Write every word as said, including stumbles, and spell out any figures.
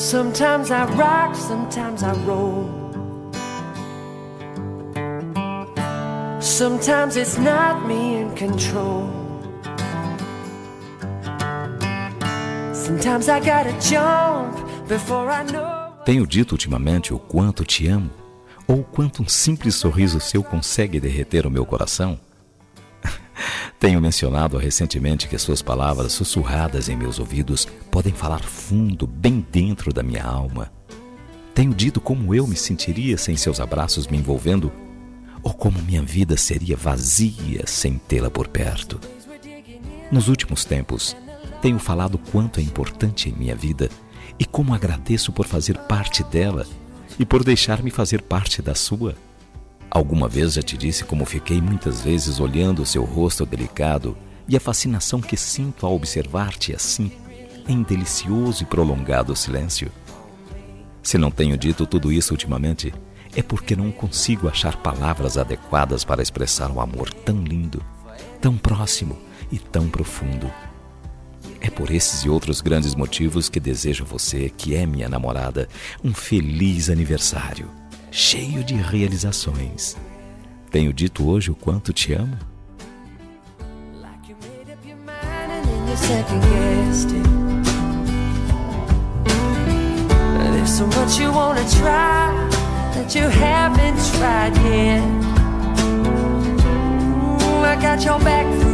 Sometimes I rock, sometimes I roll. Sometimes it's not me in control. Sometimes I gotta jump before I know. Tenho dito ultimamente o quanto te amo, ou o quanto um simples sorriso seu consegue derreter o meu coração? Tenho mencionado recentemente que suas palavras sussurradas em meus ouvidos podem falar fundo, bem dentro da minha alma. Tenho dito como eu me sentiria sem seus abraços me envolvendo, ou como minha vida seria vazia sem tê-la por perto. Nos últimos tempos, tenho falado quanto é importante em minha vida e como agradeço por fazer parte dela e por deixar-me fazer parte da sua. Alguma vez já te disse como fiquei muitas vezes olhando o seu rosto delicado e a fascinação que sinto ao observar-te assim, em delicioso e prolongado silêncio? Se não tenho dito tudo isso ultimamente, é porque não consigo achar palavras adequadas para expressar um amor tão lindo, tão próximo e tão profundo. É por esses e outros grandes motivos que desejo a você, que é minha namorada, um feliz aniversário, cheio de realizações. Tenho dito hoje o quanto te amo? There's so much you wanna try that you haven't tried yet. Ooh, I got your back